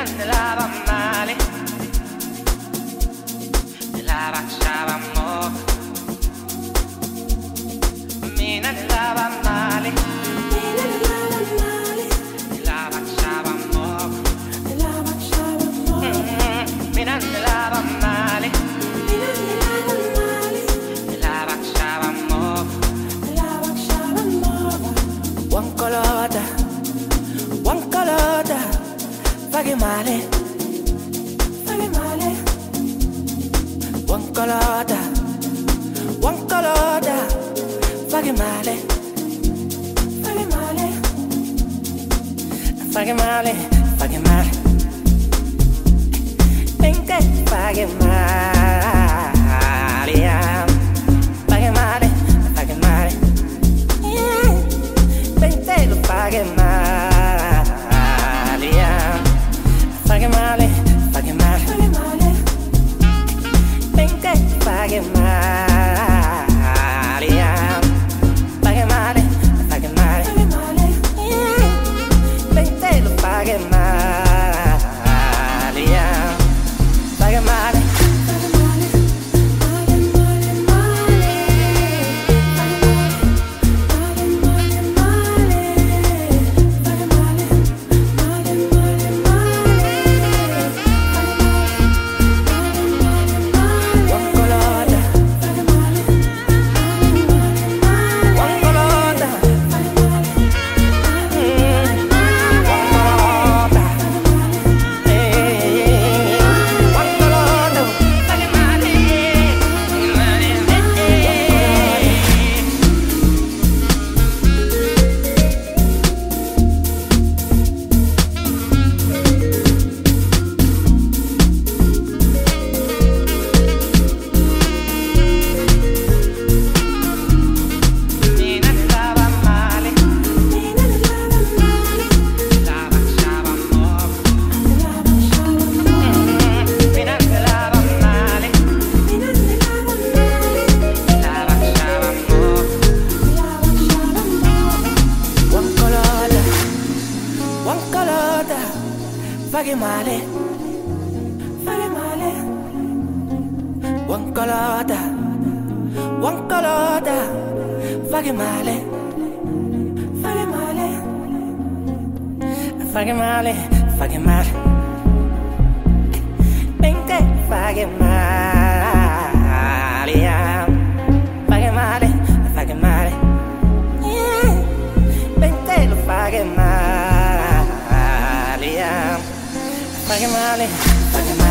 andava male, me la baciavamo, me ne andava male, me la baciavamo, me ne andava male, me la baciavamo, one color, faghe male, one color, faghe male, faghe male, finché faghe male, faghe male, finché lo faghe male, faghe male, finché faghe male, faghe male, finché lo faghe male, faghe male. Faghe male, one color, faghe male, finché faghe male, faghe male, finché lo faghe male, faghe male,